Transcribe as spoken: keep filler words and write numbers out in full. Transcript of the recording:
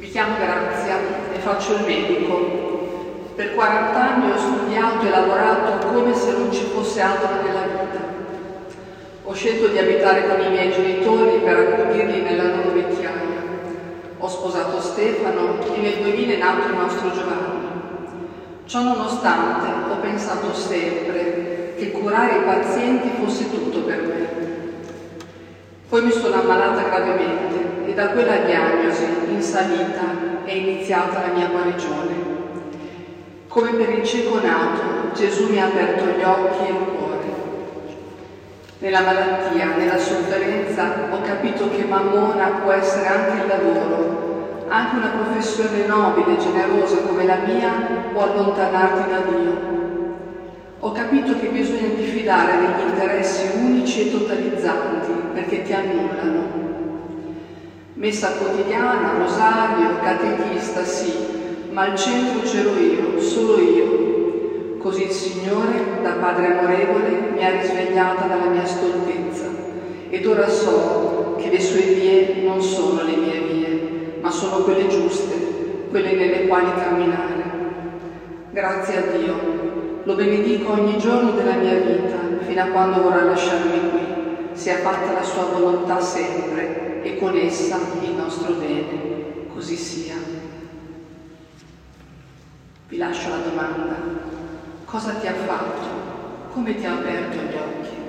Mi chiamo Grazia e faccio il medico. Per quaranta anni ho studiato e lavorato come se non ci fosse altro nella vita. Ho scelto di abitare con i miei genitori per accudirli nella loro vecchiaia. Ho sposato Stefano e nel duemila è nato il nostro Giovanni. Ciò nonostante, ho pensato sempre che curare i pazienti fosse tutto per me. Poi mi sono ammalata gravemente e da quella diagnosi in salita è iniziata la mia guarigione. Come per il cieco nato, Gesù mi ha aperto gli occhi e il cuore. Nella malattia, nella sofferenza, ho capito che Mammona può essere anche il lavoro, anche una professione nobile e generosa come la mia può allontanarti da Dio. Ho capito che bisogna diffidare degli interessi unici e totalizzanti perché ti annullano. Messa quotidiana, rosario, catechista, sì, ma al centro c'ero io, solo io. Così il Signore, da Padre amorevole, mi ha risvegliata dalla mia stoltezza ed ora so che le sue vie non sono le mie vie, ma sono quelle giuste, quelle nelle quali camminare. Grazie a Dio. Lo benedico ogni giorno della mia vita, fino a quando vorrà lasciarmi qui. Sia fatta la sua volontà sempre e con essa il nostro bene. Così sia. Vi lascio la domanda. Cosa ti ha fatto? Come ti ha aperto gli occhi?